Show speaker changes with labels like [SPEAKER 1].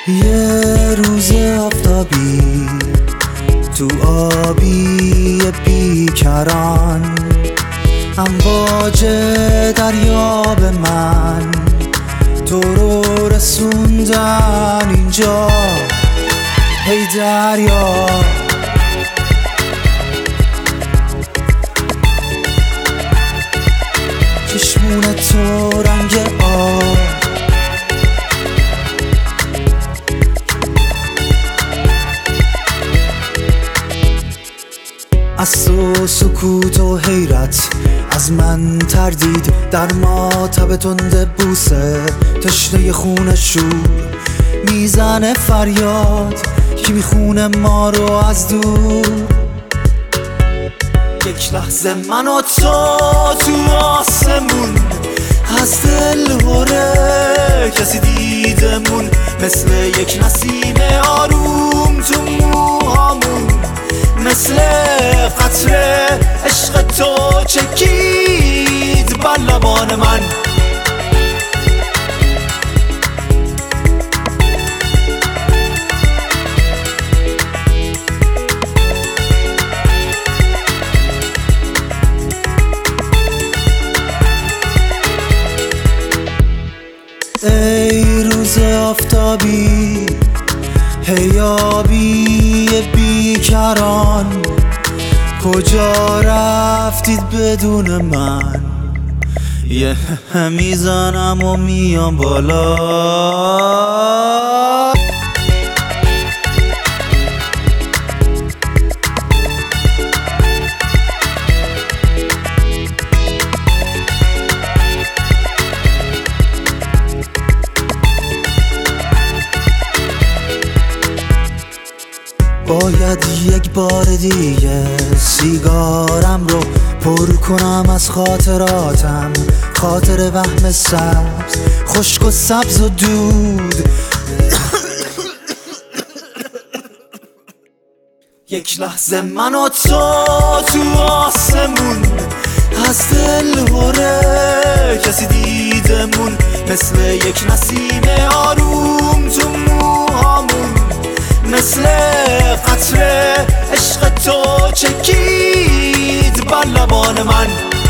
[SPEAKER 1] یه روز آفتابی تو آبی بیکران، امواج دریا به من تو رو رسوندن اینجا. هی دریا چشمون تو رنگ آب، از تو سکوت و حیرت، از من تردید در ماتب تند بوسه. تشنه خون شور میزنه فریاد، کی میخونه ما رو از دور. یک لحظه من و تو آسمون، از دل هره کسی دیدمون، مثل یک نسیم آروم تو موهامون، مثل قطره عشق تو چکید بر لبان من. ای روز آفتابی، هی آبی بیکران، کجا رفتید بدون من؟ یه میزنم و میام بالا. باید یک بار دیگه سیگارم رو پر کنم از خاطراتم، خاطر وهم سبز، خشک و سبز و دود. یک لحظه من و تو آسمون، از دل هره کسی دیدمون، مثل یک نسیم آروم تو موهامون، مثل قطره عشق تو چکید بر لبان من.